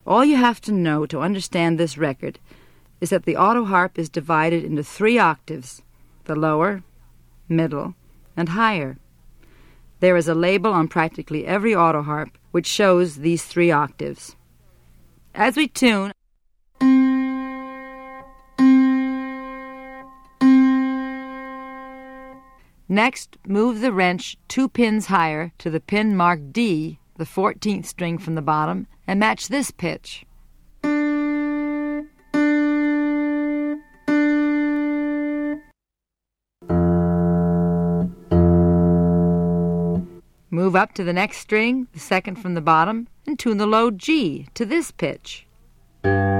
All you have to know to understand this record is that the auto harp is divided into 3 octaves, the lower, middle, and higher. There is a label on practically every auto harp which shows these 3 octaves. As we tune, next, move the wrench 2 pins higher to the pin marked D, the 14th string from the bottom, and match this pitch. Move up to the next string, the 2nd from the bottom, and tune the low G to this pitch.